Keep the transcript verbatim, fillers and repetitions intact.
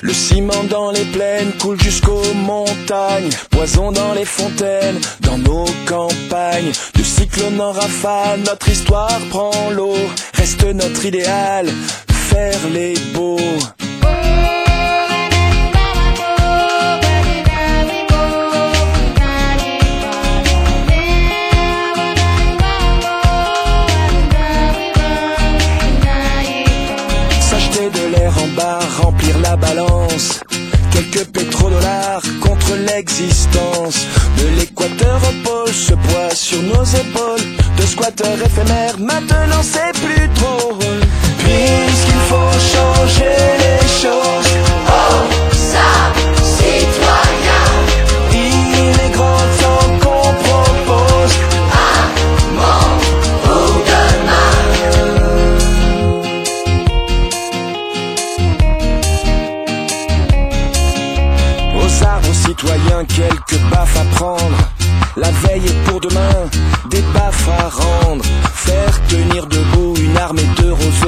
Le ciment dans les plaines coule jusqu'aux montagnes. Poison dans les fontaines, dans nos campagnes. De cyclone en rafale, notre histoire prend l'eau. Reste notre idéal, faire les beaux. S'acheter de l'air en bar, remplir la balance. Quelques pétrodollars contre l'existence. De l'équateur au pôle, ce poids sur nos épaules. De squatteurs éphémères, maintenant c'est plus drôle. Puisqu'il faut changer les choses. Oh, ça, citoyen, Il est grand temps qu'on propose un monde pour demain. Aux arts, aux citoyens, quelques baffes à prendre. La veille est pour demain, des baffes à rendre. Faire tenir debout une armée de roseaux.